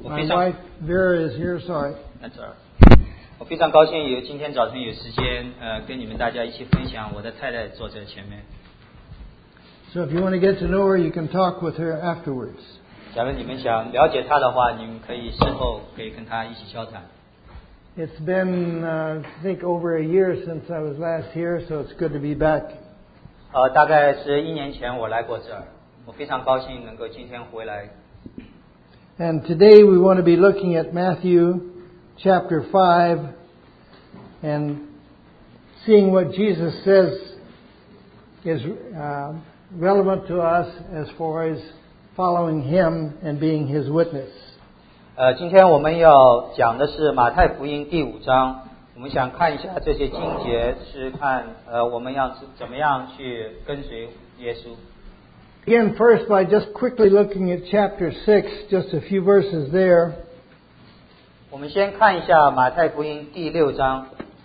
My wife Vera is here, sorry. 我非常高兴今天早晨有时间跟你们大家一起分享，我的太太坐在前面。 So if you want to get to know her, you can talk with her afterwards. 假如你们想了解她的话，你们可以事后可以跟她一起交谈。 It's been, I think, over a year since I was last here, so it's good to be back. 大概是1年前我来过这儿，我非常高兴能够今天回来。 And today we want to be looking at Matthew chapter 5 and seeing what Jesus says is relevant to us as far as following Him and being His witness. 今天我们要讲的是马太福音第5章，我们想看一下这些经节，是看我们要怎么样去跟随耶稣。 Begin first by just quickly looking at chapter 6, just a few verses there. 我们先看一下马太福音第6章。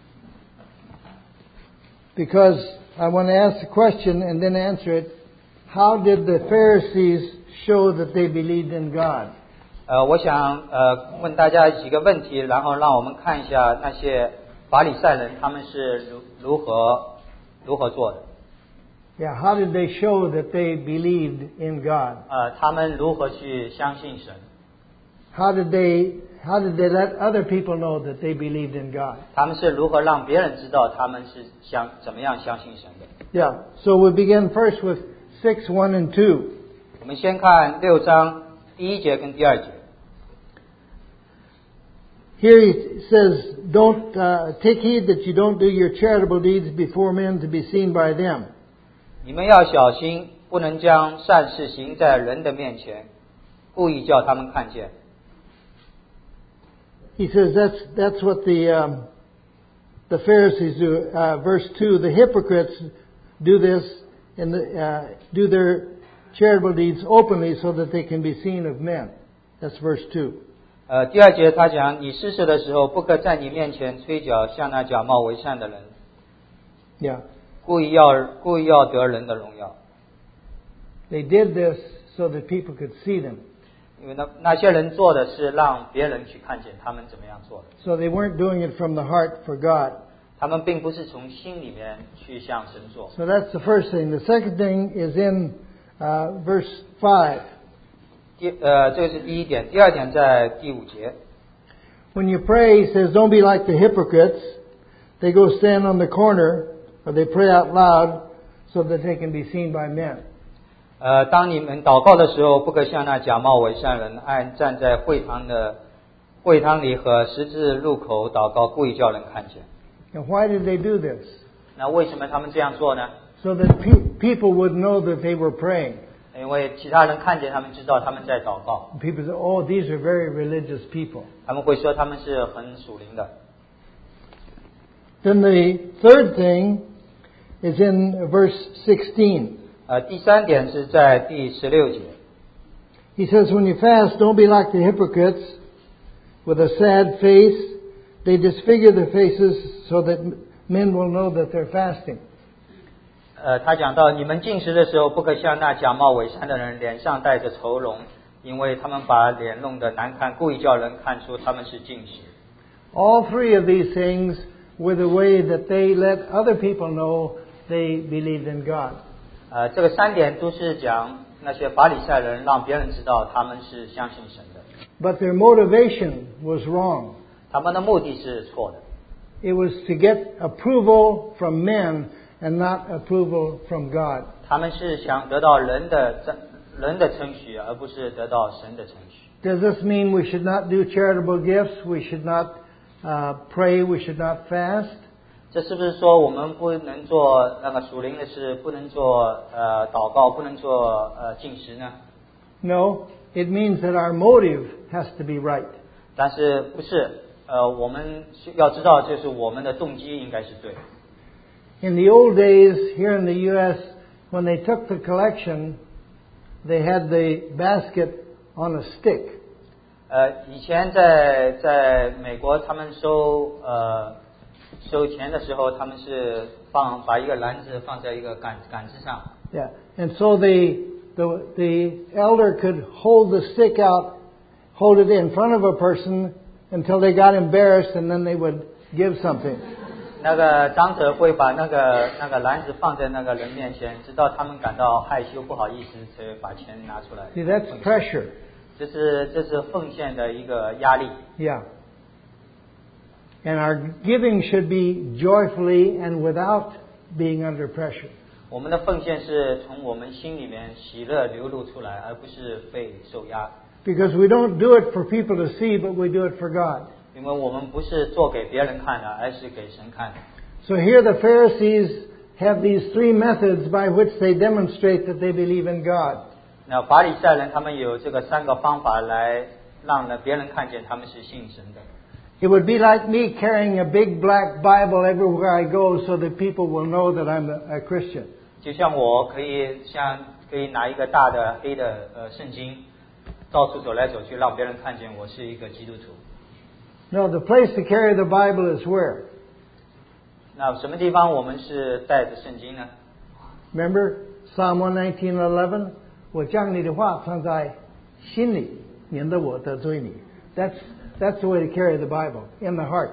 Because I want to ask the question and then answer it. How did the Pharisees show that they believed in God? 我想问大家几个问题，然后让我们看一下那些法利赛人他们是如何做的。 Yeah, how did they show that they believed in God? 他们如何去相信神 How did they let other people know that they believed in God? 他们是如何让别人知道他们是怎么样相信神的 Yeah, so we begin first with 6, 1 and 2. 我们先看6章第1节跟第2节。 Here he says, "Don't take heed that you don't do your charitable deeds before men to be seen by them." 你们要小心，不能将善事行在人的面前，故意叫他们看见。 He says that's what the Pharisees do. Verse 2, the hypocrites do this and do their charitable deeds openly so that they can be seen of men. That's verse 2. 第2节他讲，你施舍的时候，不可在你面前吹角，像那假冒为善的人。 Yeah. 故意要得人的荣耀。 They did this so that people could see them. 因为那些人做的是让别人去看见他们怎么样做的。 So they weren't doing it from the heart for God. 他们并不是从心里面去向神做。 So that's the first thing. The second thing is in verse 5. 这个是第一点。第2点在第5节。 When you pray, he says, don't be like the hypocrites. They go stand on the corner, or they pray out loud, so that they can be seen by men. 当你们祷告的时候，不可像那假冒伪善人，站在会堂里和十字路口祷告，故意叫人看见。 And why did they do this? 那为什么他们这样做呢？ So that people would know that they were praying. 因为其他人看见他们，知道他们在祷告。 People say, "Oh, these are very religious people." 他们会说他们是很属灵的。 Then the third thing is in verse 16. 第3点是在第16节。 He says, when you fast, don't be like the hypocrites with a sad face. They disfigure their faces so that men will know that they're fasting. 他讲到，你们进食的时候，不可像那假冒伪善的人，脸上带着愁容，因为他们把脸弄得难看，故意叫人看出他们是进食。 All three of these things were the way that they let other people know they believed in God. 这个3点都是讲那些法利赛人让别人知道他们是相信神的。 But their motivation was wrong. 他们的目的是错的。 It was to get approval from men and not approval from God. 他们是想得到人的称许，而不是得到神的称许。 Does this mean we should not do charitable gifts? We should not pray? We should not fast? 这是不是说我们不能做那个属灵的事，不能做祷告，不能做禁食呢？ No, it means that our motive has to be right. 但是不是我们要知道，就是我们的动机应该是对。 In the old days here in the U.S., when they took the collection, they had the basket on a stick. 以前在美国，他们收钱的时候，他们是把一个篮子放在一个杆子上。 Yeah, and so the elder could hold the stick out hold it in front of a person until they got embarrassed, and then they would give something. 那个长者会把那个篮子放在那个人面前，直到他们感到害羞不好意思，才把钱拿出来。 See, that's pressure. 这是奉献的一个压力。 Yeah. And our giving should be joyfully and without being under pressure. 我们的奉献是从我们心里面喜乐流露出来，而不是被受压。 Because we don't do it for people to see, but we do it for God. 因为我们不是做给别人看的，而是给神看的。 So here the Pharisees have these three methods by which they demonstrate that they believe in God. 那法利赛人他们有这个3个方法来让别人看见他们是信神的。 It would be like me carrying a big black Bible everywhere I go so that people will know that I'm a Christian. 就像我可以拿一个大的黑的圣经，到处走来走去，让别人看见我是一个基督徒。 No, the place to carry the Bible is where? 那什么地方我们是带着圣经呢？ Remember Psalm 119:11? 我将你的话放在心里，免得我得罪你。That's the way to carry the Bible, in the heart.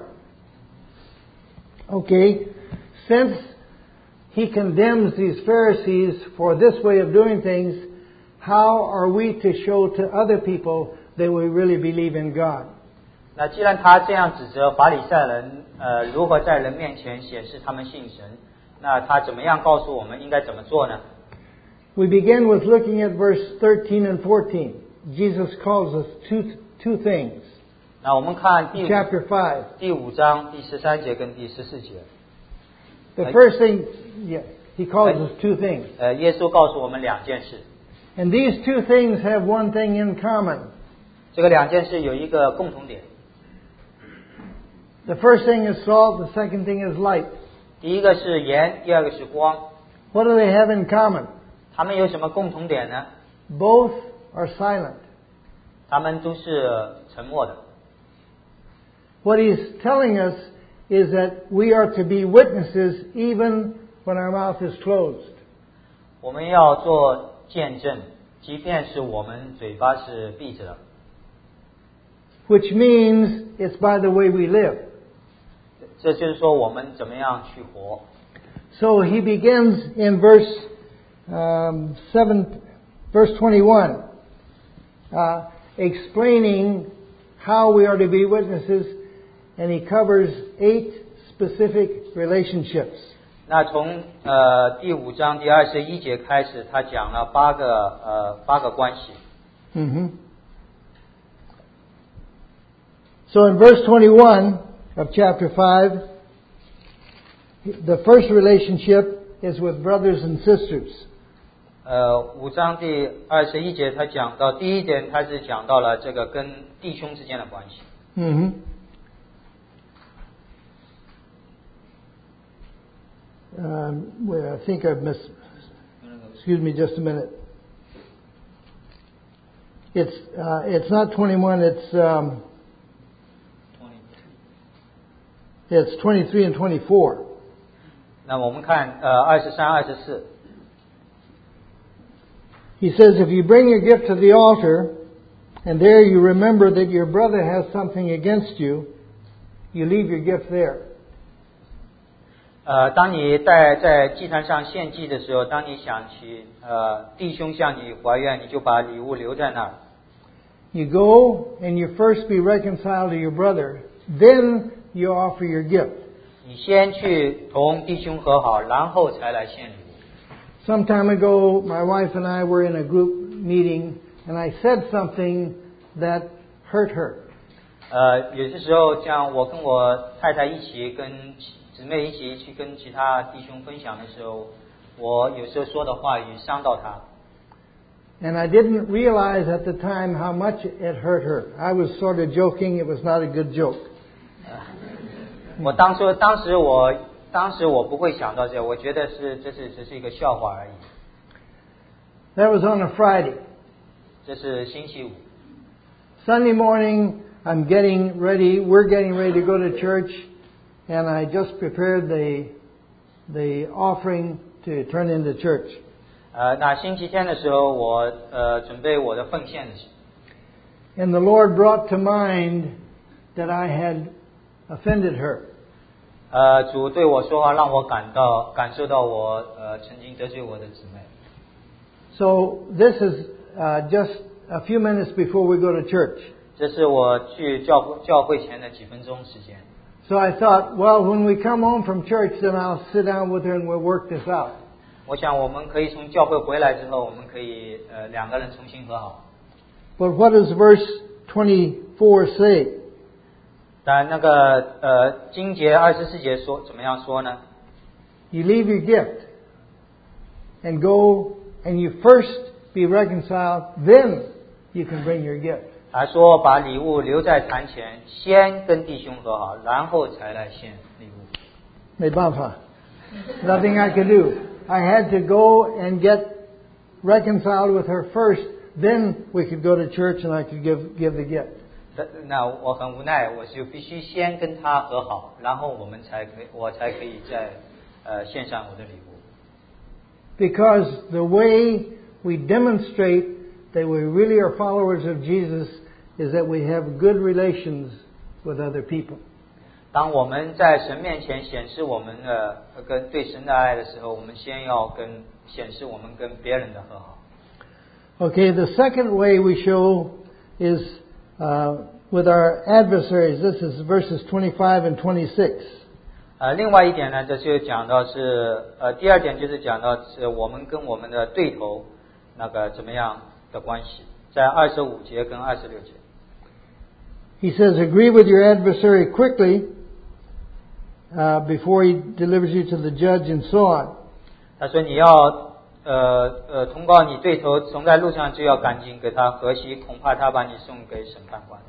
Okay, since he condemns these Pharisees for this way of doing things, how are we to show to other people that we really believe in God? 那既然他这样指责法利赛人，如何在人面前显示他们信神，那他怎么样告诉我们应该怎么做呢？ We begin with looking at verse 13 and 14. Jesus calls us two things. 那我们看 Chapter 5. 第5章第13节跟第14节。 The first thing, yeah, he calls us two things. 耶稣告诉我们2件事。 And these two things have one thing in common. 这个2件事有一个共同点。 The first thing is salt, the second thing is light. 第一个是盐，第二个是光。 What do they have in common? 他们有什么共同点呢？ Both are silent. 他们都是沉默的。 What he's telling us is that we are to be witnesses even when our mouth is closed. 我们要做见证，即便是我们嘴巴是闭着的。 Which means it's by the way we live. 这就是说我们怎么样去活。 So he begins in verse 21, explaining how we are to be witnesses, and he covers 8 specific relationships. 那从第5章第21节开始，他讲了8个关系。 Mm-hmm. So in verse 21 of chapter 5, the first relationship is with brothers and sisters. 5章第21节，他讲到第一点，他是讲到了这个跟弟兄之间的关系。 Mm-hmm. Well, I think I've missed. Excuse me, just a minute. It's not 21. It's 23 and 24. 那我们看23、24。 He says, if you bring your gift to the altar, and there you remember that your brother has something against you, you leave your gift there. 当你在祭坛上献祭的时候，当你想起弟兄向你怀怨，你就把礼物留在那儿。 You go and you first be reconciled to your brother, then you offer your gift. 你先去同弟兄和好，然后才来献礼物。 Some time ago, my wife and I were in a group meeting, and I said something that hurt her. 有些时候，像我跟我太太一起，跟姊妹一起去跟其他弟兄分享的时候，我有时候说的话语伤到她。 And I didn't realize at the time how much it hurt her. I was sort of joking. It was not a good joke. 当时我不会想到这，我觉得这只是一个笑话而已。 That was on a Friday. 这是星期5。 Sunday morning, I'm getting ready. We're getting ready to go to church, and I just prepared the offering to turn into church. 那星期天的时候，我准备我的奉献的时候。 And the Lord brought to mind that I had offended her. 主对我说话，让我感受到我曾经得罪我的姊妹。 So this is just a few minutes before we go to church. 这是我去教会前的几分钟时间。 So I thought, well, when we come home from church, then I'll sit down with her and we'll work this out. 我想我们可以从教会回来之后，我们可以两个人重新和好。 But what does verse 24 say? 但那个经节24节说怎么样说呢？ You leave your gift and go and you first be reconciled, then you can bring your gift. 还说把礼物留在坛前，先跟弟兄和好，然后才来献礼物。 没办法. Nothing I could do. I had to go and get reconciled with her first, then we could go to church and I could give the gift. 那我很无奈，我就必须先跟他和好，然后我才可以在献上我的礼物。 Because the way we demonstrate that we really are followers of Jesus is that we have good relations with other people. 当我们在神面前显示我们的跟对神的爱的时候，我们先要显示我们跟别人的和好。 Okay, the second way we show is with our adversaries. This is verses 25 and 26. 另外一点呢，这就讲到是第二点就是讲到是我们跟我们的对头那个怎么样的关系，在25节跟26节。 He says, agree with your adversary quickly before he delivers you to the judge and so on. 他说你要通告你对头，从在路上就要赶紧给他和稀，恐怕他把你送给审判官。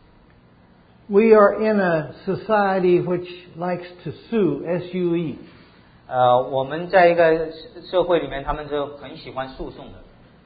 We are in a society which likes to sue, S-U-E. 我们在一个社会里面，他们就很喜欢诉讼的。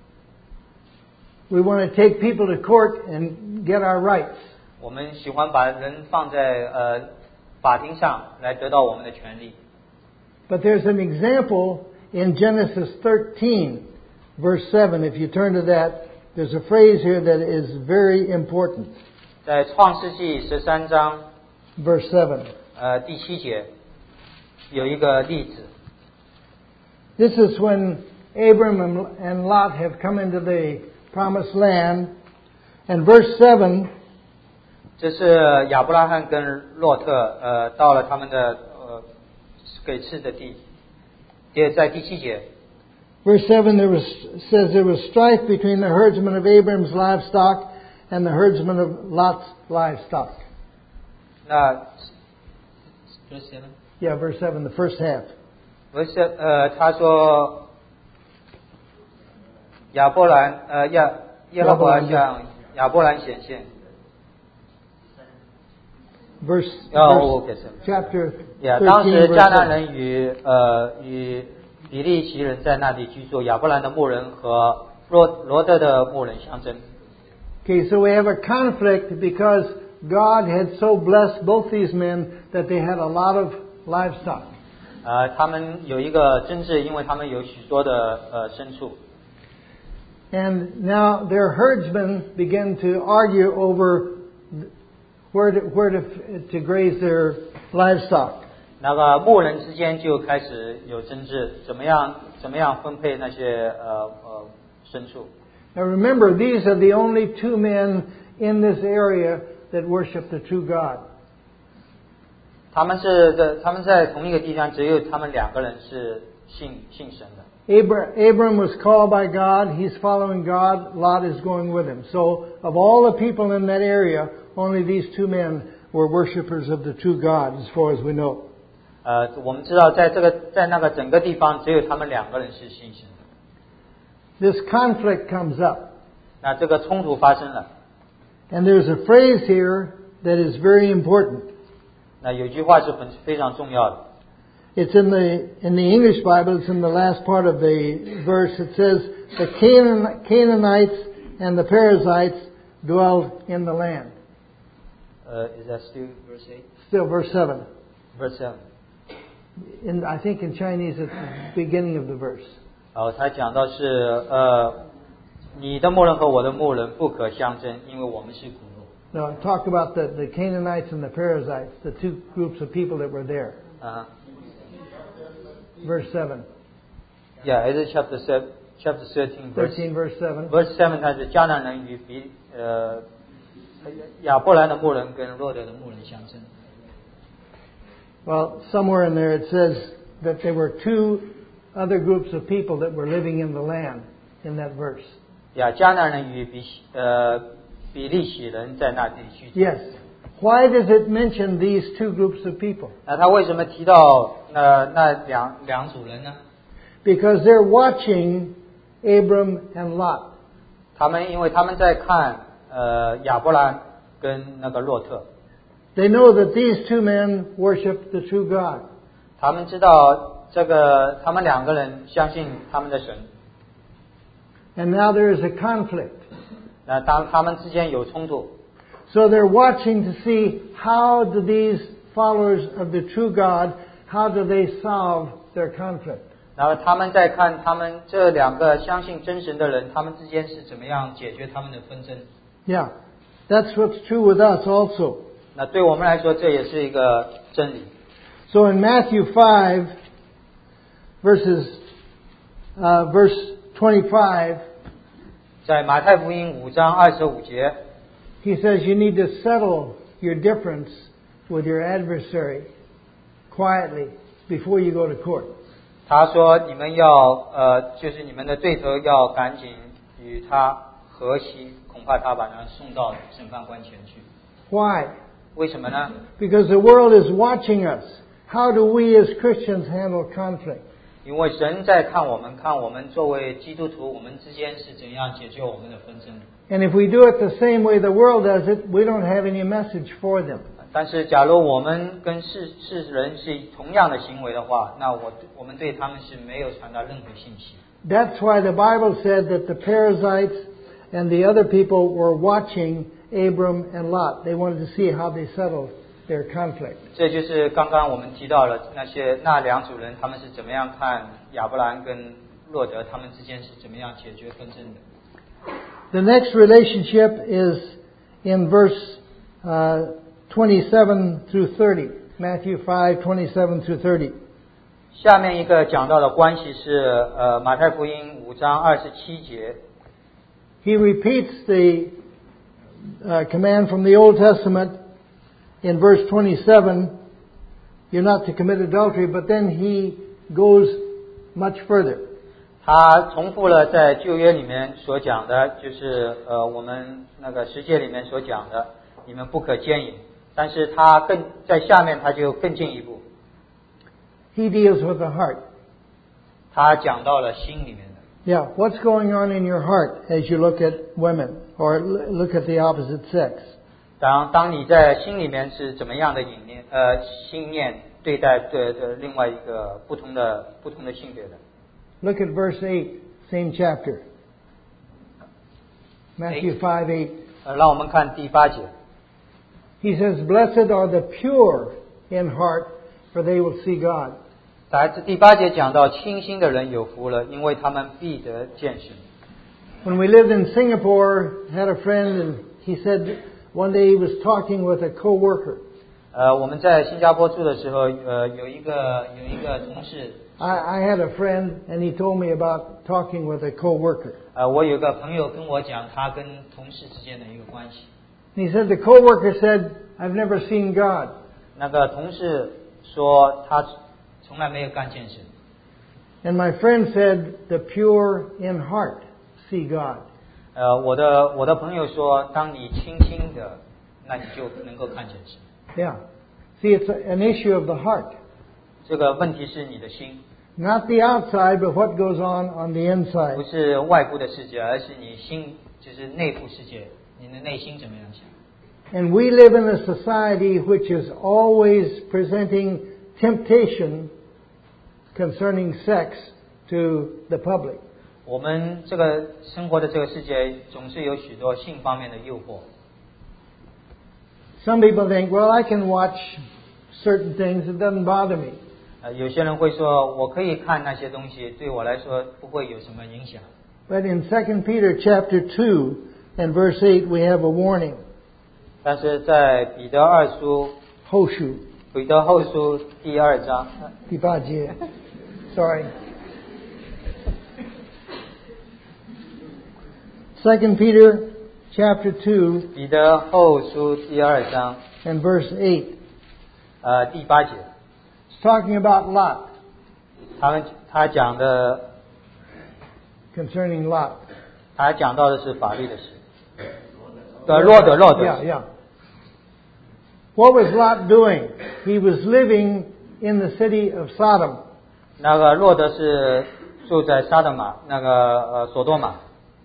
We want to take people to court and get our rights. 我们喜欢把人放在法庭上来得到我们的权利。 But there's an example in Genesis 13, verse 7. If you turn to that, there's a phrase here that is very important. 在创世纪13章 Verse 7. 第7节有一个例子。 This is when Abram and Lot have come into the promised land. And verse 7. 这是亚伯拉罕跟洛特到了他们的给赐的地，在第7节。 Verse 7 says there was strife between the herdsmen of Abram's livestock and the herdsmen of Lot's livestock. 那 verse 7 Yeah, verse 7, the first half. verse 他说耶和华向亚伯兰显现。 Chapter 当时 13, 迦南 verse 7. 人与比利奇人在那里居住，亚伯兰的牧人和罗德的牧人相争。 Okay, so we have a conflict because God had so blessed both these men that they had a lot of livestock. 他们有一个争执，因为他们有许多的牲畜。 And now their herdsmen begin to argue over where to graze their livestock. 那个牧人之间就开始有争执，怎么样分配那些牲畜。 Now remember, these are the only two men in this area that worship the true God. 他们在同一个地方，只有他们两个人是信神的。 Abram was called by God. He's following God. Lot is going with him. So of all the people in that area, only these two men were worshipers of the true God, as far as we know. 我们知道在那个整个地方，只有他们两个人是信神的。 This conflict comes up. 那这个冲突发生了。 And there's a phrase here that is very important. 那有句话是非常重要的。 It's in the English Bible. It's in the last part of the verse. It says, "The Canaanites and the Perizzites dwelled in the land." Is that still verse 8? Still, verse 7. Verse 7. I think in Chinese it's the beginning of the verse. 他讲到是你的牧人和我的牧人不可相争，因为我们是骨肉。 Now, talk about the Canaanites and the Perizzites, the two groups of people that were there. Verse 7. Yeah, it is chapter 13, 13, verse 7. Verse 7， 它是迦南人与亚伯兰的牧人跟罗德的牧人相争。 Well, somewhere in there it says that there were two other groups of people that were living in the land in that verse. 迦南人与比利洗人在那地居住。 Yes. Why does it mention these two groups of people? 那他为什么提到那两组人呢？ Because they're watching Abram and Lot. 因为他们在看亚伯兰跟那个洛特。 They know that these two men worship the true God. 他们知道他们两个人相信他们的神。 And now there is a conflict. 那当他们之间有冲突， So they're watching to see how do these followers of the true God, how do they solve their conflict? 然后他们在看他们这两个相信真神的人，他们之间是怎么样解决他们的纷争。 Yeah, that's what's true with us also. 那对我们来说，这也是一个真理。 So in Matthew 5, verse 25, 在马太福音5章25节， he says you need to settle your difference with your adversary quietly before you go to court. 他说你们要就是你们的对头要赶紧与他和稀，恐怕他把他送到审判官前去。 Why? 为什么呢？ Because the world is watching us. How do we as Christians handle conflict? 因为神在看我们作为基督徒，我们之间是怎样解决我们的纷争。 And if we do it the same way the world does it, we don't have any message for them. 但是假如我们跟世人是同样的行为的话，那我们对他们是没有传达任何信息。 That's why the Bible said that the Perizzites and the other people were watching Abram and Lot. They wanted to see how they settled their conflict. 这就是刚刚我们提到了那两组人，他们是怎么样看亚伯兰跟洛德，他们之间是怎么样解决纷争的。 The next relationship is in verse 27 through 30. Matthew 5:27 through 30. 下面一个讲到的关系是马太福音5章27节。 He repeats the command from the Old Testament in verse 27. You're not to commit adultery, but then he goes much further. 他重复了在旧约里面所讲的，就是我们那个十诫里面所讲的，你们不可奸淫。但是他在下面他就更进一步， He deals with the heart. 他讲到了心里面的。 Yeah, what's going on in your heart as you look at women or look at the opposite sex? 当你在心里面是怎么样的心念对待另外一个不同的性别的。 Look at verse 8, same chapter. Matthew 5:8. 让我们看第8节。 He says, "Blessed are the pure in heart, for they will see God." 在第8节讲到清心的人有福了，因为他们必得见神。 When we lived in Singapore, had a friend, and he said one day he was talking with a co-worker. 我们在新加坡住的时候，有一个同事。 I had a friend, and he told me about talking with a co-worker. 我有个朋友跟我讲他跟同事之间的一个关系。 He said the co-worker said, "I've never seen God." 那个同事说他从来没有看见神。 And my friend said, "The pure in heart see God." 我的朋友说，当你清心的，那你就能够看见神。 Yeah. See, it's an issue of the heart. 这个问题是你的心。 Not the outside, but what goes on the 不 inside. 是外部的世界，而是你心，就是内部世界，你的内心怎么样想。 And we live in a society which is always presenting temptation concerning sex to the public. 我们这个生活的这个世界，总是有许多性方面的诱惑。 Some people think, well, I can watch certain things, it doesn't bother me. 有些人会说，我可以看那些东西，对我来说不会有什么影响。 But in 2 Peter chapter 2 and verse 8 we have a warning. 但是在彼得二书， 后书彼得后书第2章第8节 Sorry. 2 Peter chapter 2 彼得后书第2章 and verse 8. 第8节， It's talking about Lot, 他讲的， concerning Lot. 他讲到的是法律的事。洛德 Yeah, yeah. What was Lot doing? He was living in the city of Sodom. 那个洛德是住在撒德玛，索多玛。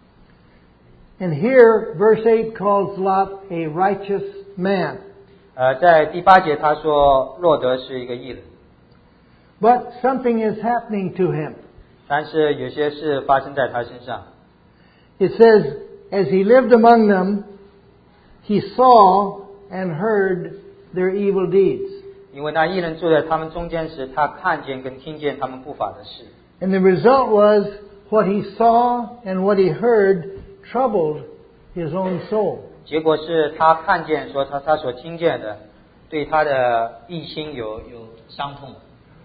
And here, verse 8 calls Lot a righteous man. 在第8节他说洛德是一个义人， But something is happening to him. 但是有些事发生在他身上。 It says, as he lived among them, he saw and heard their evil deeds. 因为那义人住在他们中间时，他看见跟听见他们不法的事。 And the result was what he saw and what he heard troubled his own soul. 结果是他看见说他所听见的，对他的义心有伤痛。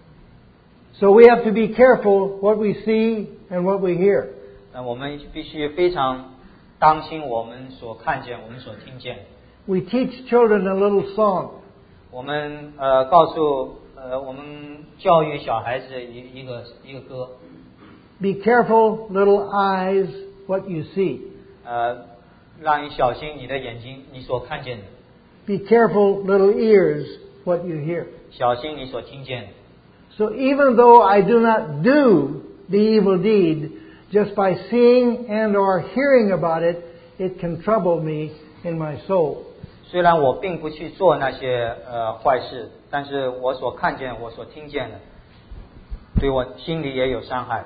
So we have to be careful what we see and what we hear. 那我们必须非常当心我们所看见、我们所听见。 We teach children a little song. 我们告诉我们教育小孩子一个歌。 Be careful, little eyes, what you see. 让你小心你的眼睛，你所看见的； Be careful, little ears, what you hear. 小心你所听见的。 So even though I do not do the evil deed, just by seeing and or hearing about it, it can trouble me in my soul. 虽然我并不去做那些坏事，但是我所看见、我所听见的，对我心里也有伤害。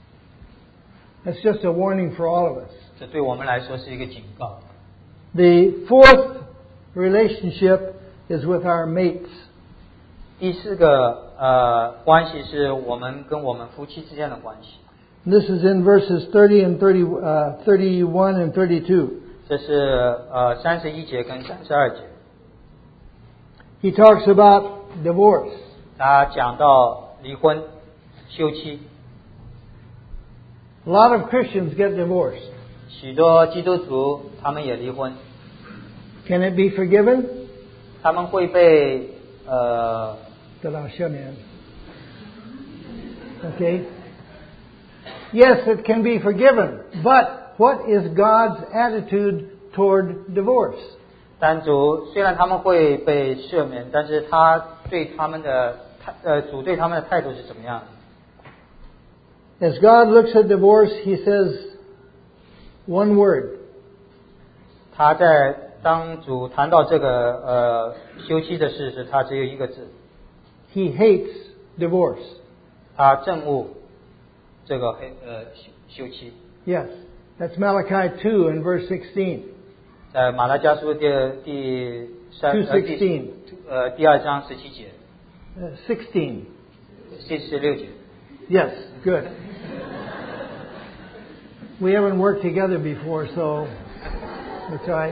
That's just a warning for all of us. 这对我们来说是一个警告。 The fourth relationship is with our mates. 第4个关系是我们跟我们夫妻之间的关系。 This is in verses 30 and 31 and 32. 这是31节跟32节， He talks about divorce. 他讲到离婚、休妻。 A lot of Christians get divorced. 许多基督徒他们也离婚， Can it be forgiven? 他们会被 Okay. Yes, it can be forgiven. But what is God's attitude toward divorce? 但虽然他们会被赦免，但是他对他们的主对他们的态度是怎么样的？ As God looks at divorce, He says one word. 他当主谈到这个休妻的事时，他只有一个字。 He hates divorce. 他憎恶这个休妻。 Yes, that's Malachi 2 and verse 16. 在马拉加书第2章17节。 16. 16节。 Yes, good. We haven't worked together before, so that's right.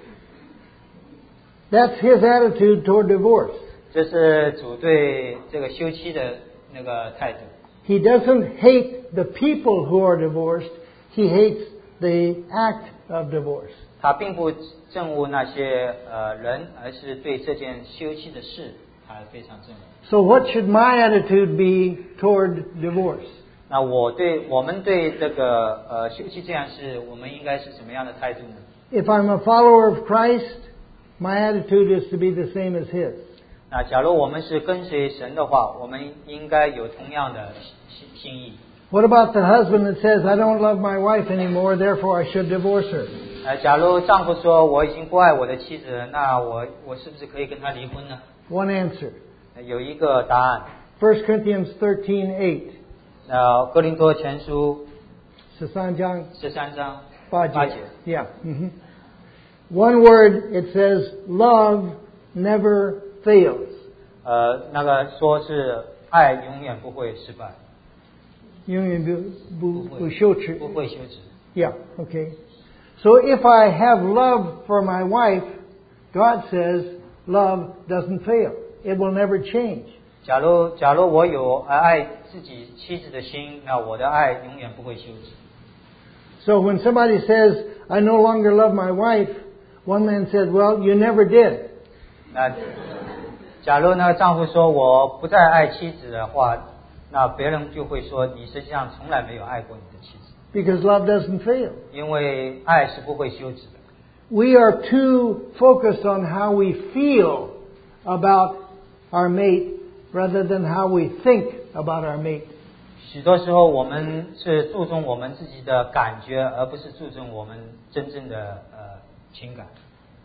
That's His attitude toward divorce. 这是主对这个休妻的那个态度。 He doesn't hate the people who are divorced. He hates the act of divorce. 他并不憎恶那些人，而是对这件休妻的事，他非常憎恶。 So what should my attitude be toward divorce? 那我们对这个休妻这样事，我们应该是什么样的态度呢？ If I'm a follower of Christ, my attitude is to be the same as His. 那假如我们是跟随神的话，我们应该有同样的心意。 What about the husband that says, I don't love my wife anymore, therefore I should divorce her? 假如丈夫说我已经不爱我的妻子了，那我是不是可以跟他离婚呢？ One answer. 有一个答案。 1 Corinthians 13:8. 哥林多前书 13章 13章 8 8节。 Yeah. Mm-hmm. One word, it says, love never fails. 那个说是爱永远不会失败， 永远不羞耻。 不会羞耻。 Yeah, okay. So if I have love for my wife, God says love doesn't fail. It will never change. 假如我有爱自己妻子的心，那我的爱永远不会休止。 So when somebody says, I no longer love my wife, one man said, well, you never did. 那假如呢，丈夫说我不再爱妻子的话，那别人就会说你实际上从来没有爱过你的妻子。 Because love doesn't fail. 因为爱是不会休止的。 We are too focused on how we feel about our mate rather than how we think about our mate. 许多时候我们是注重我们自己的感觉，而不是注重我们真正的情感。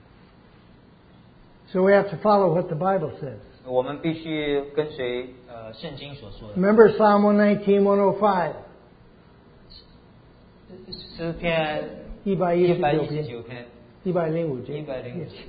So we have to follow what the Bible says. 我们必须跟随圣经所说的。 Remember Psalm 119, 105. 诗篇119篇 105节。 105节。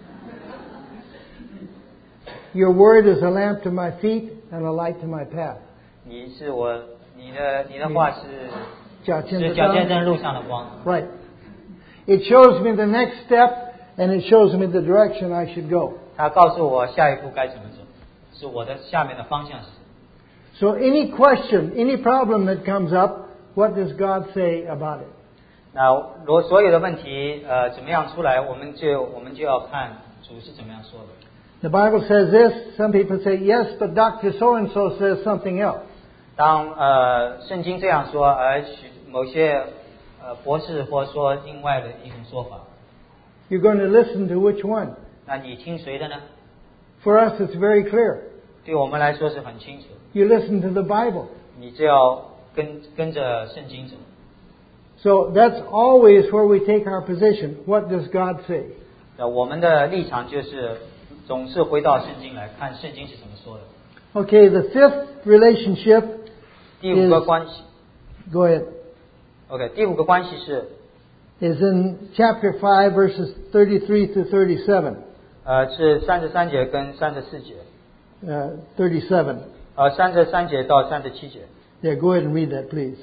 Your word is a lamp to my feet and a light to my path. 你的话是脚前灯路上的光。 Right. It shows me the next step and it shows me the direction I should go. 它告诉我下一步该怎么走，是我的下面的方向是什么。 So any question, any problem that comes up, what does God say about it? 那所有的问题怎么样出来，我们就要看主是怎么样说的。 The Bible says this. Some people say yes, but Dr. So-and-so says something else. 当圣经这样说，而某些博士或说另外的一种说法， You're going to listen to which one? 那你听谁的呢？ For us, it's very clear. 对我们来说是很清楚， You listen to the Bible. 你就要跟着圣经走。 So that's always where we take our position. What does God say? 那我们的立场就是总是回到圣经来看圣经是怎么说的。 Okay, the fifth relationship 第五个关系 Go ahead. ，OK， 第五个关系是 Is in chapter 5, verses 33 to 37. 是33节跟34节 37. ，33节到37节。 Yeah, go ahead and read that, please.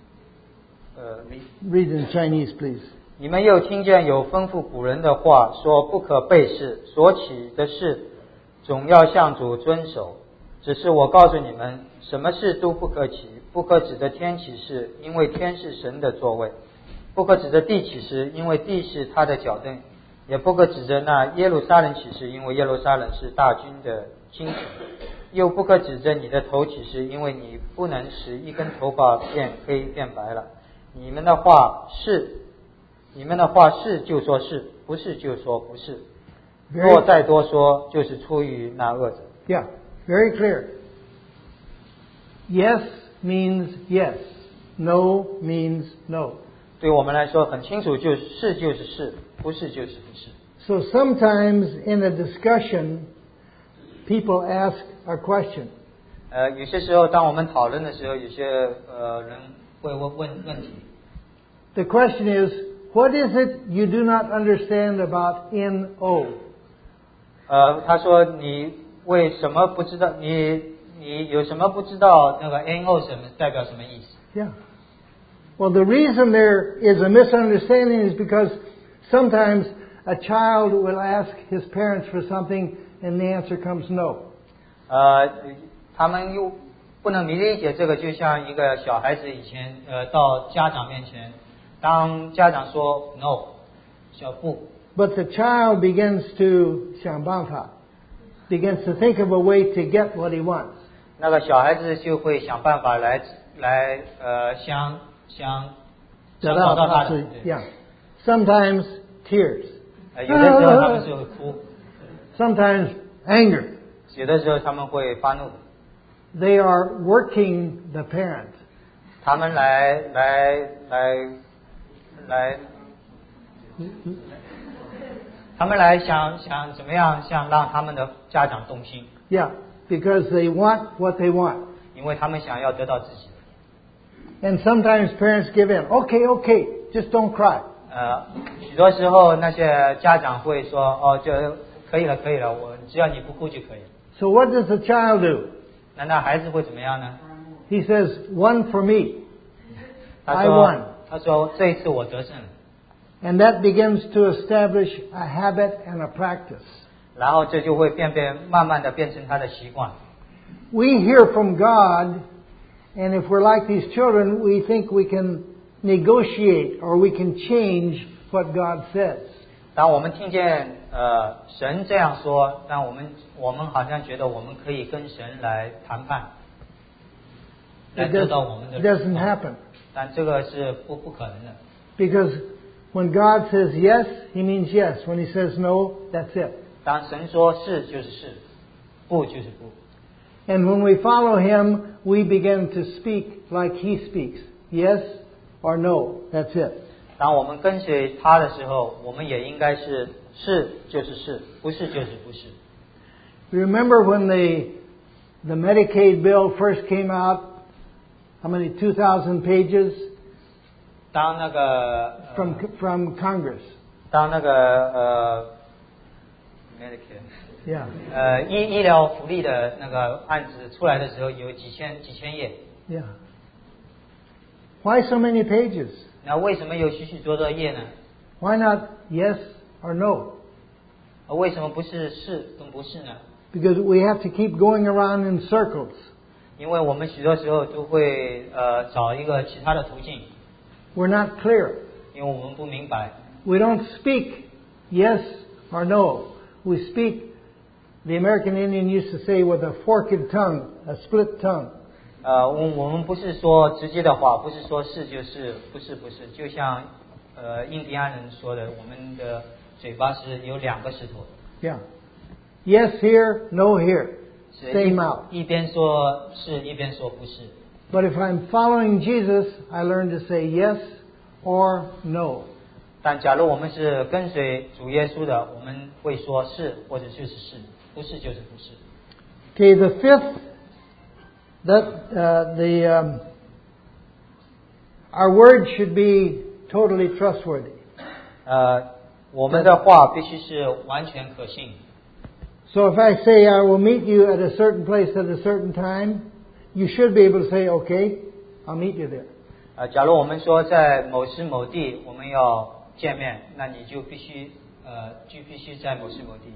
Read in Chinese, please. 你们又听见有吩咐古人的话，说不可背誓，所起的事总要向主遵守。只是我告诉你们，什么事都不可起，不可指着天起誓，因为天是神的座位；不可指着地起誓，因为地是他的脚凳；也不可指着那耶路撒冷起誓，因为耶路撒冷是大军的京城；又不可指着你的头起誓，因为你不能使一根头发变黑变白了。你们的话是就说是，不是就说不是。若再多说，就是出于那恶者。 Yeah, very clear. Yes means yes. No means no. 对我们来说很清楚，就是就是是，不是就是不是。 So sometimes in a discussion, people ask a question. 有些时候，当我们讨论的时候，有些人会问题。 The question is, what is it you do not understand about NO? 他说你为什么不知道？你有什么不知道那个 NO 什么代表什么意思？ Yeah. Well, the reason there is a misunderstanding is because sometimes a child will ask his parents for something and the answer comes no. 他们又不能理解这个，就像一个小孩子以前到家长面前，当家长说 no， 说不。 But the child begins to 想办法, begins to think of a way to get what he wants. 那个小孩子就会想办法来想找到他的。 Yeah. Sometimes tears. 有的时候他们就会哭， Sometimes anger. 有的时候他们会发怒。 They are working the parent. 他们来他们来想怎么样想让他们的家长动心。 Yeah, because they want what they want. 因为他们想要得到自己。 And sometimes parents give in. Okay, just don't cry. 许多时候那些家长会说哦，就可以了，我只要你不哭就可以了。 So what does the child do? 那孩子会怎么样呢？ He says, one for me. 他 I 说 won. 他说这一次我得胜了， And that begins to establish a habit and a practice. 然后这就会慢慢的变成他的习惯。 We hear from God, and if we're like these children, we think we can negotiate or we can change what God says. 当我们听见神这样说，但我们好像觉得我们可以跟神来谈判，来得到我们的 It doesn't happen. 但这个是不可能的。 Because when God says yes, He means yes. When He says no, that's it. 当神说是就是是，不就是不。 And when we follow Him, we begin to speak like He speaks. Yes or no, that's it. 当我们跟随他的时候，我们也应该是就是是，不是就是不是。 Remember when the Medicaid bill first came out? How many? 2,000 pages 当那个 from Congress. 当那个Medicare Yeah. 医疗福利的那个案子出来的时候，有几千页。 Yeah. Why so many pages? 那为什么有许多的页呢？ Why not yes or no? 为什么不是是跟不是呢？ Because we have to keep going around in circles. 因为我们许多时候都会找一个其他的途径， We're not clear. 因为我们不明白。 We don't speak yes or no. We speak, the American Indian used to say, with a forked tongue, a split tongue. 我们不是说直接的话，不是说是就是，不是，就像印第安人说的，我们的嘴巴是有两个石头。 Yeah. Yes here, no here. 是 Same out. 一边说是，一边说不是。 But if I'm following Jesus, I learn to say yes or no. 但假如我们是跟随主耶稣的，我们会说是，或者就是是，不是就是不是。 Okay, the fifth, our words should be totally trustworthy. 我们的话必须是完全可信。 So if I say I will meet you at a certain place at a certain time, you should be able to say, okay, I'll meet you there. 假如我们说在某时某地我们要见面，那你就必须在某时某地。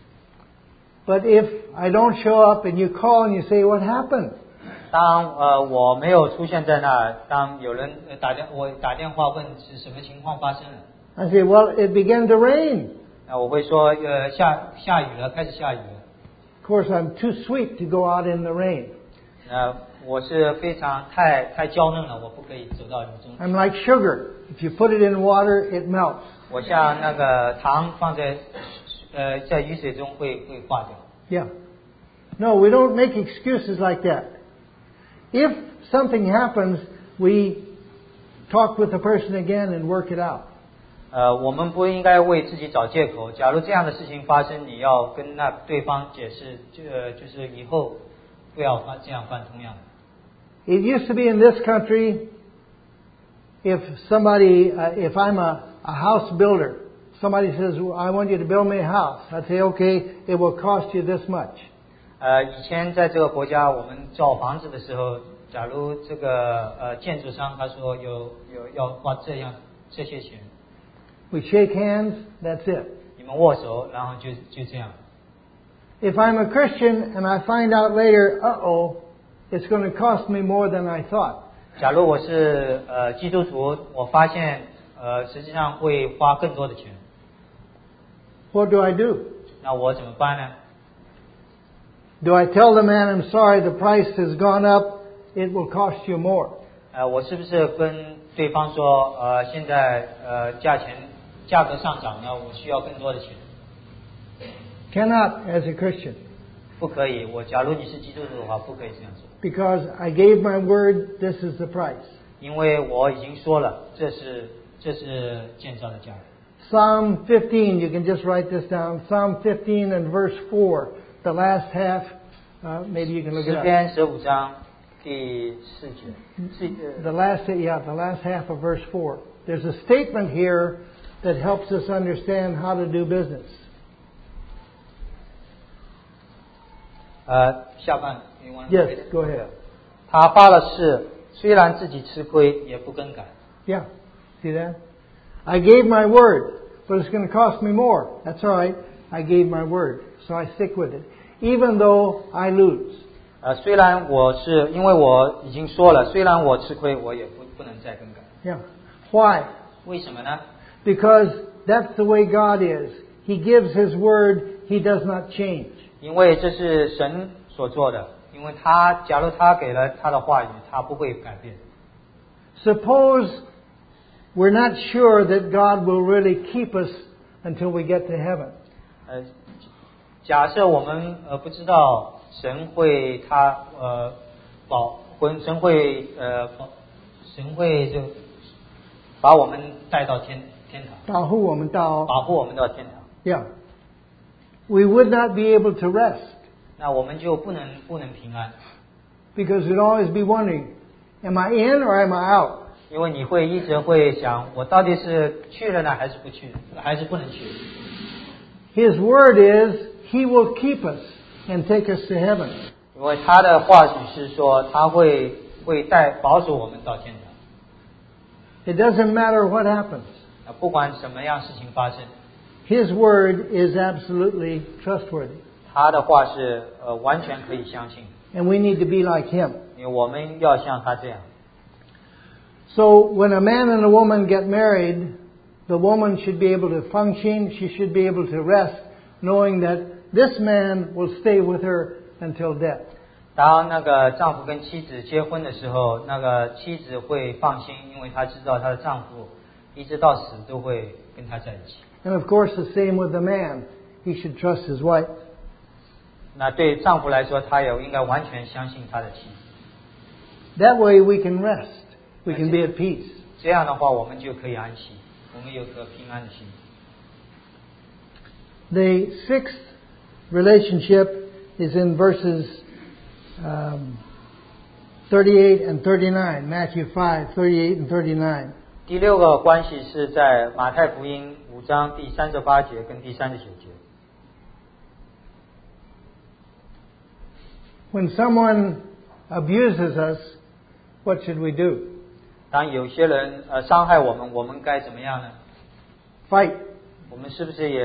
But if I don't show up and you call and you say, what happened? 当我没有出现在那儿，当有人我打电话问是什么情况发生了， I say, well, it began to rain. 那我会说下雨了，开始下雨了。 Of course, I'm too sweet to go out in the rain. 我是非常太娇嫩了，我不可以走到雨中。 I'm like sugar. If you put it in water, it melts. 我像那个糖放在在雨水中会化掉。 Yeah. No, we don't make excuses like that. If something happens, we talk with the person again and work it out. 我们不应该为自己找借口。假如这样的事情发生，你要跟对方解释，就是以后不要这样犯同样的。 It used to be in this country, if I'm a house builder, somebody says, well, I want you to build me a house. I'd say, okay, it will cost you this much. 以前在这个国家，我们造房子的时候，假如这个建筑商他说要花这些钱， We shake hands, that's it. 你们握手，然后就这样。 If I'm a Christian and I find out later, it's going to cost me more than I thought. 假如我是基督徒，我发现实际上会花更多的钱， What do I do? 那我怎么办呢？ Do I tell the man, I'm sorry, the price has gone up, it will cost you more? 我是不是跟对方说现在价格上涨呢，我需要更多的钱？ Cannot as a Christian. 不可以，假如你是基督徒的话，不可以这样做。 Because I gave my word, this is the price. 因为我已经说了，这是建造的价格。 Psalm 15, you can just write this down. Psalm 15 and verse 4, the last half, maybe you can look it 诗 up. 篇15章第4节， The last half of verse 4. There's a statement here that helps us understand how to do business. 下半 Yes, go ahead. 他发了誓，虽然自己吃亏，也不更改。 Yeah. See that? I gave my word, but it's going to cost me more. That's all right. I gave my word, so I stick with it, even though I lose. 虽然因为我已经说了，虽然我吃亏，我也不能再更改。 Yeah. Why? 为什么呢？ Because that's the way God is. He gives His word. He does not change. 因为这是神所做的，因为假如他给了他的话语，他不会改变。 Suppose we're not sure that God will really keep us until we get to heaven. 假设我们不知道神会就把我们带到天堂， 保护我们到天堂。 Yeah. We would not be able to rest. 那我们就不能平安。 Because we'd always be wondering, am I in or am I out? 因为你会一直会想，我到底是去了呢，还是不去，还是不能去？ His word is, He will keep us and take us to heaven. 因为他的话语是说，他会保守我们到天堂。 It doesn't matter what happens. 不管什么样事情发生， His word is absolutely trustworthy. 他的话是完全可以相信。 And we need to be like Him. 因为我们要像他这样。 So when a man and a woman get married, the woman should be able to function, she should be able to rest, knowing that this man will stay with her until death. 当那个丈夫跟妻子结婚的时候，那个妻子会放心，因为她知道她的丈夫一直到死都会跟她在一起。 And of course the same with the man. He should trust his wife. 那对丈夫来说，他也应该完全相信他的妻子。 That way we can rest. We can be at peace. 这样的话，我们就可以安息，我们有颗平安的心。 The sixth relationship is in verses 38 and 39. Matthew 5, 38 and 39. 第六个关系是在马太福音5章第38节跟第39节。 When someone abuses us, what should we do? 当有些人伤害我们，我们该怎么样呢？ Fight. 我们是不是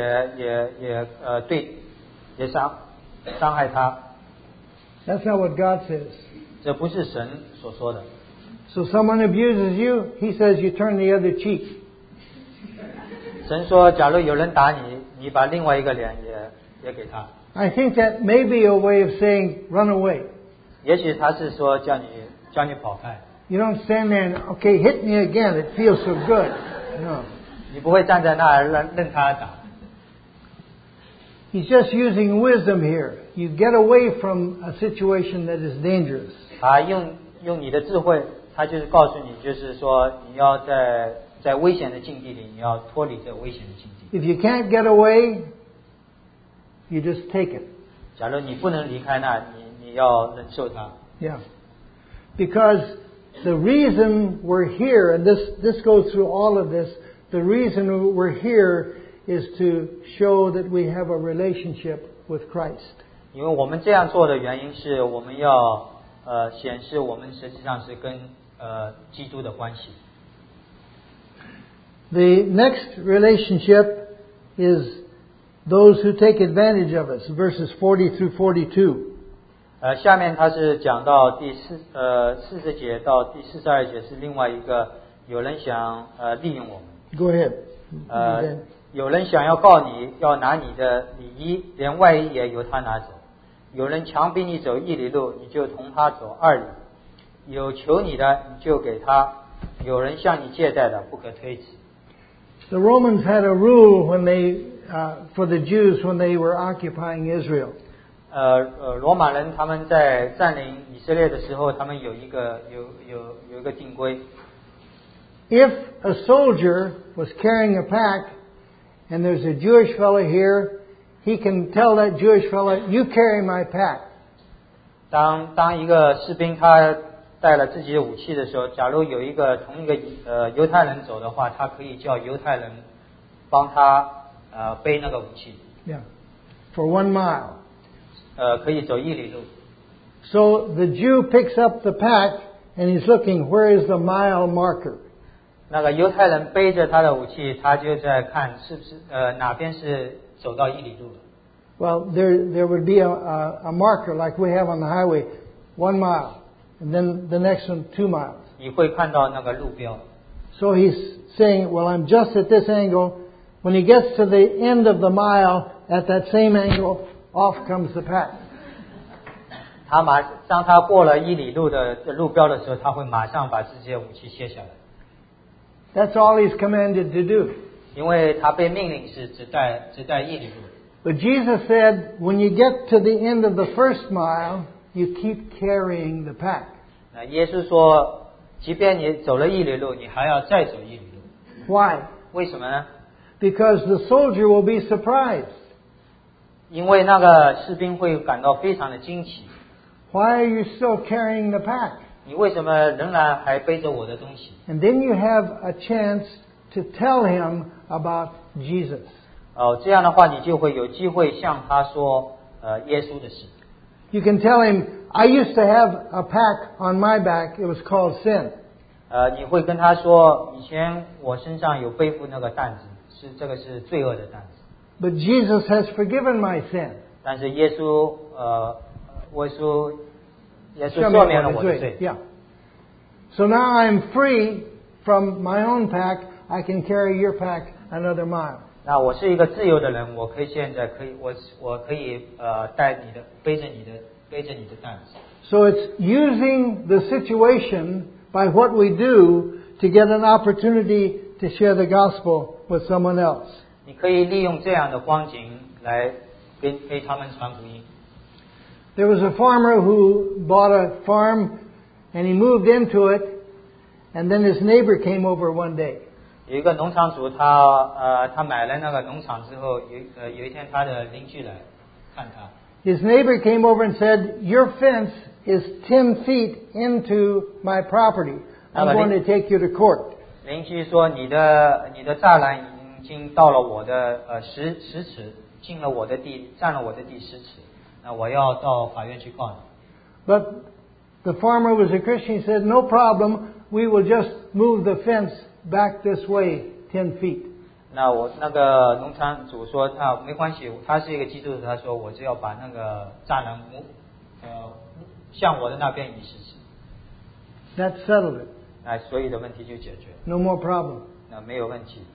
也伤害他？ That's not what God says. 这不是神所说的。 So someone abuses you, He says you turn the other cheek. 神说，假如有人打你，你把另外一个脸也给他。 I think that may be a way of saying run away. 也许他是说叫你跑开。 You don't stand there and, okay, hit me again. It feels so good. No. 你不会站在那儿任他打。 He's just using wisdom here. You get away from a situation that is dangerous. 他用你的智慧，他就是告诉你，就是说你要在危险的境地里，你要脱离这危险的境地。 If you can't get away, you just take it. 假如你不能离开那，你要忍受它。 Yeah. Because the reason we're here, and this goes through all of this, the reason we're here is to show that we have a relationship with Christ. 因为我们这样做的原因是我们要显示我们实际上是跟基督的关系。 The next relationship is those who take advantage of us, verses 40 through 42. 下面他是讲到40节到第42节是另外一个，有人想利用我们。 Go ahead. 有人想要告你，要拿你的里衣，连外衣也由他拿走。有人强逼你走1里路，你就同他走2里。有求你的，你就给他；有人向你借贷的，不可推辞。 The Romans had a rule when for the Jews when they were occupying Israel. 罗马人他们在占领以色列的时候，他们有一个定规。 If a soldier was carrying a pack and there's a Jewish fellow here, he can tell that Jewish fellow, you carry my pack. 当一个士兵他带了自己的武器的时候，假如有同一个犹太人走的话，他可以叫犹太人帮他背那个武器。 Yeah. For 1 mile. 可以走1里路。 So the Jew picks up the pack and he's looking, where is the mile marker? 那个犹太人背着他的武器，他就在看是不是哪边是走到1里路了。 Well, there would be a marker like we have on the highway, 1 mile, and then the next one 2 miles. 你会看到那个路标。 So he's saying, well, I'm just at this angle. When he gets to the end of the mile, at that same angle, off comes the pack. 当他过了1里路的路标的时候，他会马上把这些武器卸下来。 That's all he's commanded to do. 因为他被命令是只带1里路。 But Jesus said, when you get to the end of the first mile, you keep carrying the pack. 那耶稣说，即便你走了1里路，你还要再走1里路。 Why? 为什么呢？ Because the soldier will be surprised. 因为那个士兵会感到非常的惊奇。 Why are you still carrying the pack? 你为什么仍然还背着我的东西？ And then you have a chance to tell him about Jesus. 这样的话，你就会有机会向他说耶稣的事。 You can tell him, I used to have a pack on my back. It was called sin. 你会跟他说，以前我身上有背负那个担子，这个是罪恶的担子。 But Jesus has forgiven my sin. 但是耶稣赦免了我的罪。 Yeah. So now I'm free from my own pack. I can carry your pack another mile. 那我是一个自由的人，我可以背着你的担子。 So it's using the situation by what we do to get an opportunity to share the gospel with someone else. 你可以利用这样的光景来给他们传福音。 There was a farmer who bought a farm and he moved into it, and then his neighbor came over one day. 有一个农场主，他买了那个农场之后，有一天他的邻居来看他。 His neighbor came over and said, "Your fence is 10 feet into my property. I'm going to take you to court." 邻居说：“你的栅栏已经到了我的10尺，进了我的地，占了我的地10尺。那我要到法院去告你。” But the farmer was a Christian. He said, "No problem. We will just move the fence back this way 10 feet." 那个农场主说：“没关系，他是一个基督徒。他说我只要把那个栅栏向我的那边移10尺。” That settled it. 所有的问题就解决。 No more problem. 没有问题。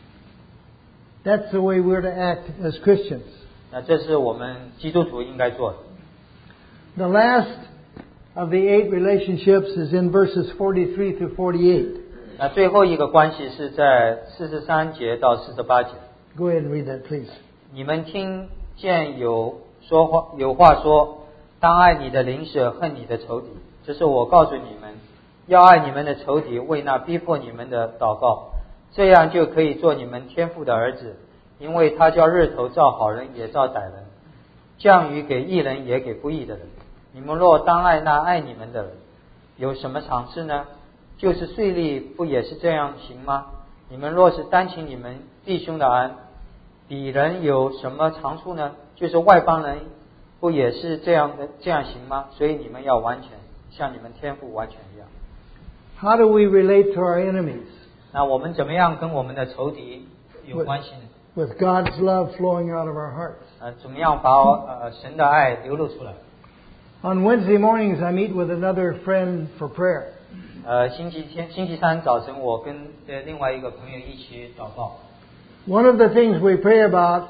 That's the way we're to act as Christians. 这是我们基督徒应该做的。 The last of the 8 relationships is in verses 43 through 48. 最后一个关系是在43节到48节。 Go ahead and read that, please. 你们听见有话说，当爱你的邻舍，恨你的仇敌。这是我告诉你们，要爱你们的仇敌，为那逼迫你们的祷告，这样就可以做你们天父的儿子。因为他叫日头照好人也照歹人，降雨给义人也给不义的人。你们若当爱那爱你们的人，有什么赏赐呢？就是税吏不也是这样行吗？你们若是单请你们弟兄的安，比人有什么长处呢？就是外邦人不也是这样行吗？所以你们要完全像你们天父完全一样。 How do we relate to our enemies? 那我们怎么样跟我们的仇敌有关系呢？ With God's love flowing out of our hearts. 怎么样把神的爱流露出来？ On Wednesday mornings, I meet with another friend for prayer. 星期三早晨，我跟另外一个朋友一起祷告。 One of the things we pray about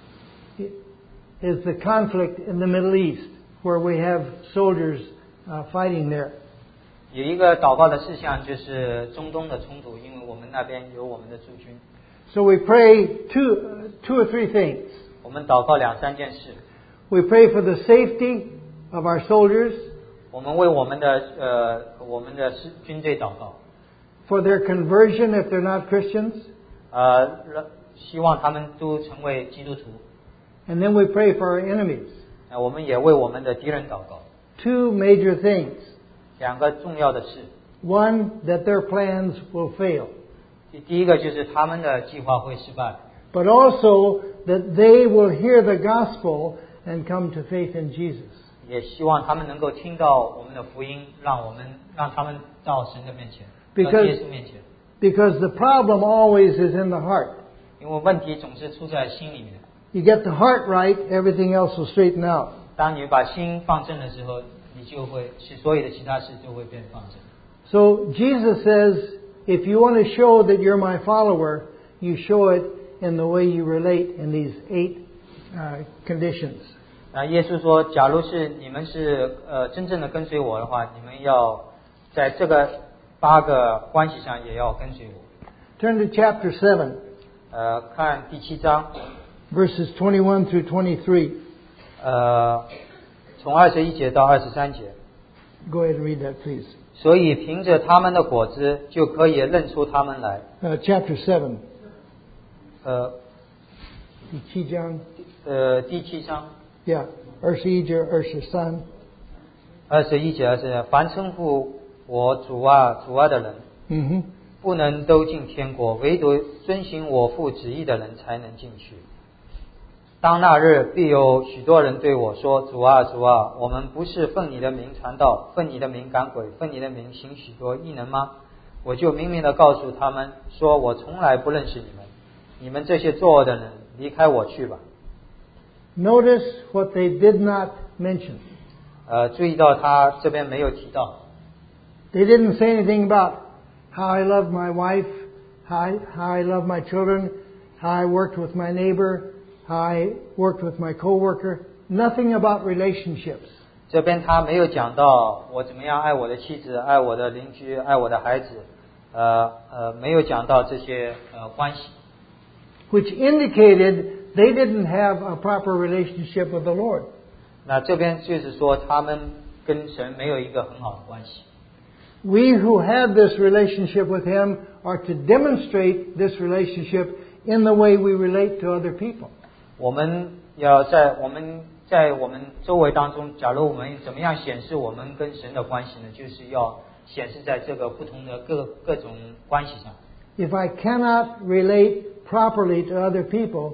is the conflict in the Middle East, where we have soldiers fighting there. 有一个祷告的事项就是中东的冲突，因为我们那边有我们的驻军。 So we pray two or three things. 我们祷告2-3件事。 We pray for the safety of our soldiers, 我们为我们的军队祷告， for their conversion if they're not Christians, 希望他们都成为基督徒。 and then we pray for our enemies. 我们也为我们的敌人祷告。 Two major things. 2个重要的事。 One, that their plans will fail. 第一个就是他们的计划会失败。 But also that they will hear the gospel and come to faith in Jesus. 也希望他们能够听到我们的福音，让他们到神的面前，到耶稣面前。 Because the problem always is in the heart. 因为问题总是出在心里面。 You get the heart right, everything else will straighten out. 当你把心放正的时候，你就会所有的其他事就会变放正。 So Jesus says, if you want to show that you're my follower, you show it in the way you relate in these 8 conditions. 那耶稣说，假如是你们是真正的跟随我的话，你们要在这个8个关系上也要跟随我。 Turn to chapter 7. 看第7章。 Verses 21 through 23. 从21节到23节。 Go ahead and read that, please. 所以凭着他们的果子就可以认出他们来。 Chapter 7. 第7章。 第7章。 Yeah, 21节23。 21节是凡称呼我主啊主啊的人，不能都进天国，唯独遵行我父旨意的人才能进去。当那日，必有许多人对我说：“主啊，主啊，我们不是奉你的名传道，奉你的名赶鬼，奉你的名行许多异能吗？”我就明明的告诉他们说：“我从来不认识你们，你们这些作恶的人，离开我去吧。” Notice what they did not mention. 注意到他这边没有提到。 They didn't say anything about how I love my wife, how I love my children, how I worked with my neighbor.How I worked with my coworker, nothing about relationships. 这边他没有讲到我怎么样爱我的妻子，爱我的邻居，爱我的孩子，没有讲到这些关系。 Which indicated they didn't have a proper relationship with the Lord. 那这边就是说他们跟神没有一个很好的关系。 We who have this relationship with Him are to demonstrate this relationship in the way we relate to other people. 我们要在我们周围当中，假如我们怎么样显示我们跟神的关系呢？就是要显示在这个不同的各种关系上。 If I cannot relate properly to other people,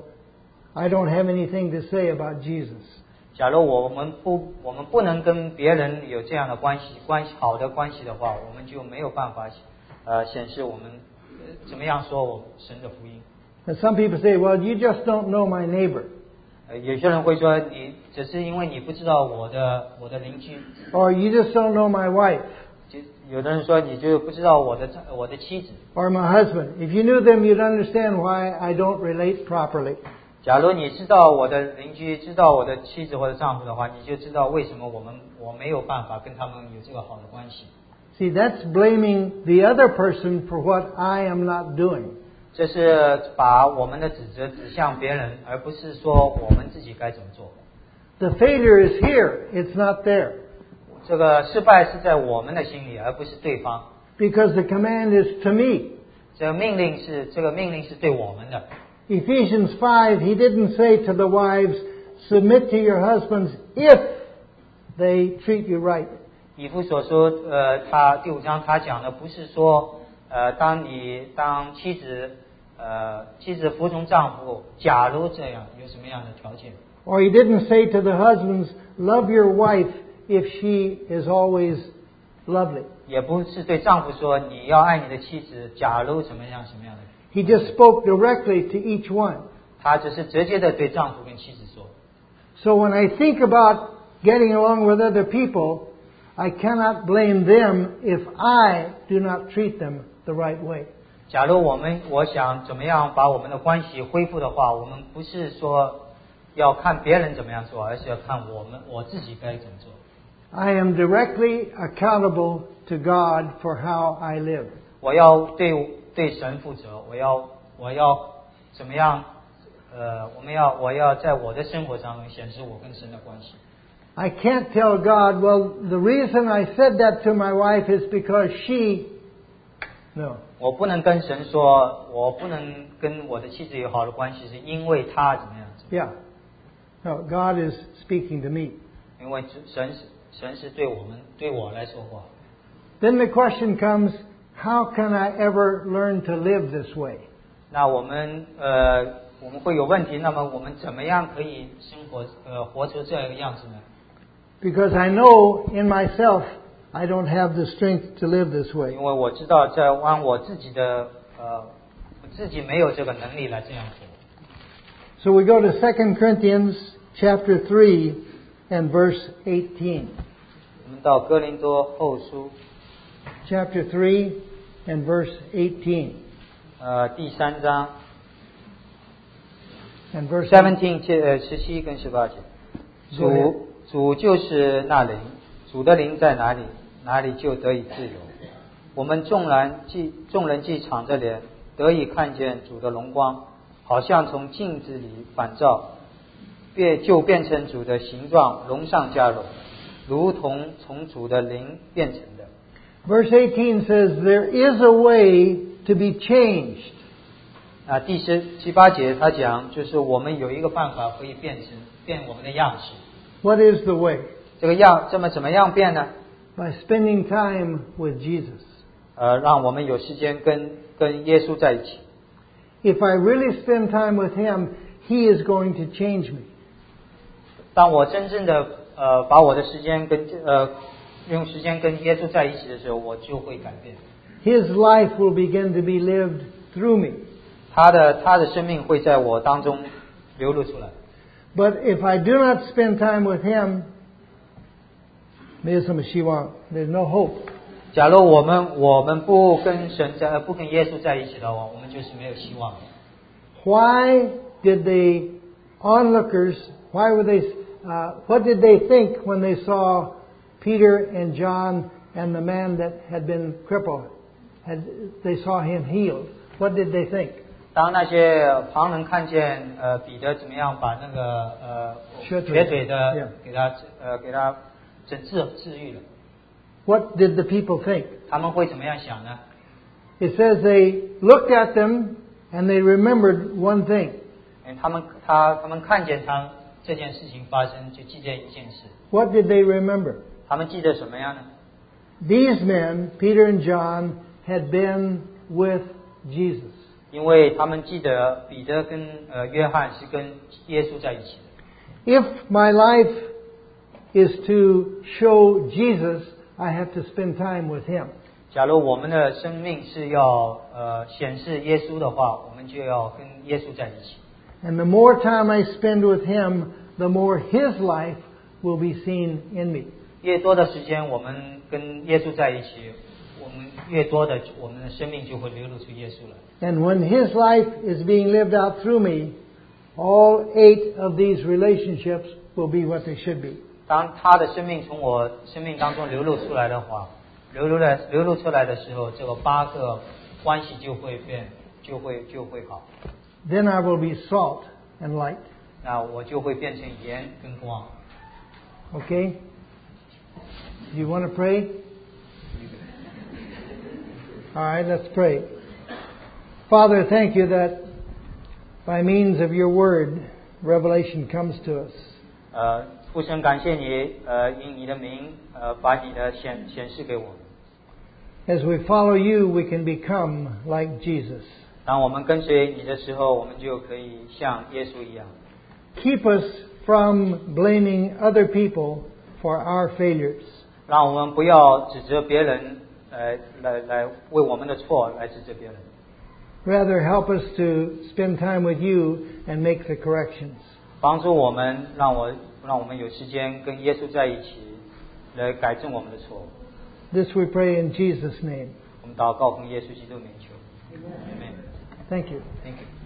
I don't have anything to say about Jesus. 假如我们不能跟别人有这样的好的关系的话，我们就没有办法显示我们怎么样说我们神的福音。 And some people say, well, you just don't know my neighbor. 有些人会说，你只是因为你不知道我的邻居。 Or you just don't know my wife. 有的人说，你就不知道我的妻子。 Or my husband. If you knew them, you'd understand why I don't relate properly. 假如你知道我的邻居，知道我的妻子或者丈夫的话，你就知道为什么我没有办法跟他们有这个好的关系。 See, that's blaming the other person for what I am not doing. 这是把我们的指责指向别人，而不是说我们自己该怎么做。 The failure is here, it's not there. 这个失败是在我们的心里，而不是对方。 Because the command is to me. 这个命令是对我们的。 Ephesians 5, he didn't say to the wives, submit to your husbands if they treat you right. 以弗所说，他第5章他讲的不是说，当妻子服从丈夫，假如这样有什么样的条件。 Or he didn't say to the husbands, love your wife if she is always lovely. 也不是对丈夫说你要爱你的妻子，假如什么样的。 He just spoke directly to each one. 他只是直接的对丈夫跟妻子说。 So when I think about getting along with other people, I cannot blame them if I do not treat them the right way. 假如我想怎么样把我们的关系恢复的话，我们不是说要看别人怎么样做，而是要看我自己该怎么做。 I am directly accountable to God for how I live. 我要对神负责，我要怎么样？我要在我的生活上显示我跟神的关系。 I can't tell God, well, the reason I said that to my wife is because she. No. 我不能跟神说，我不能跟我的妻子有好的关系，是因为她怎么样。 Yeah. No, God is speaking to me. 因为神是对我来说话。 Then the question comes, how can I ever learn to live this way? 那我们会有问题，那么我们怎么样可以活出这个样子呢？ Because I know in myself I don't have the strength to live this way. 因为我知道在按我自己的我自己没有这个能力来这样做。 So we go to 2 Corinthians chapter 3 and verse 18. 我们到哥林多后书 Chapter 3 and verse 18. 第3章 And verse 17跟18节。主就是那灵，主的灵在哪里，哪里就得以自由。我们众人既敞着脸，得以看见主的荣光，好像从镜子里反照，就变成主的形状，荣上加荣，如同从主的灵变成的。 Verse 18 says, there is a way to be changed. 第17、18节他讲，就是我们有一个办法可以变我们的样式。 What is the way? 这个怎么样变呢？ By spending time with Jesus. 让我们有时间跟耶稣在一起。 If I really spend time with Him, He is going to change me. 当我真正的把我的时间用时间跟耶稣在一起的时候，我就会改变。 His life will begin to be lived through me. 他的生命会在我当中流露出来。 But if I do not spend time with Him, 没有什么希望. There's no hope. 假如我们不跟耶稣在一起的话，我们就是没有希望的。 Why did the onlookers? What did they think when they saw Peter and John and the man that had been crippled? They saw him healed. What did they think? 当那些旁人看见彼得怎么样把那个瘸腿的给他治愈了。 What did the people think? 他们会怎么样想呢？ It says they looked at them and they remembered one thing. 他们看见这件事情发生，就记得一件事。 What did they remember? 他们记得什么样呢？ These men, Peter and John, had been with Jesus. 因为他们记得彼得跟约翰是跟耶稣在一起的。 If my life is to show Jesus, I have to spend time with Him. 假如我们的生命是要显示耶稣的话，我们就要跟耶稣在一起。 And the more time I spend with Him, the more His life will be seen in me. 越多的时间我们跟耶稣在一起，我们越多的我们的生命就会流露出耶稣来。 And when His life is being lived out through me, all 8 of these relationships will be what they should be. 当他的生命从我生命当中流露出来的话，流露出来的时候，这个8个关系就会好。 Then I will be salt and light. 那我就会变成盐跟光。 Okay? Do you want to pray? All right, let's pray. Father, thank you that by means of your word, revelation comes to us. 父神，感谢你，以你的名，把你的显示给我们。 As we follow you, we can become like Jesus. 当我们跟随你的时候，我们就可以像耶稣一样。 Keep us from blaming other people for our failures. 让我们不要指责别人，来为我们的错来指责别人。 Rather, help us to spend time with you and make the corrections. 帮助我们，让我们有时间跟耶稣在一起，来改正我们的错误。 This we pray in Jesus' name. 我们祷告，奉耶稣基督名求。Amen. Thank you. Thank you.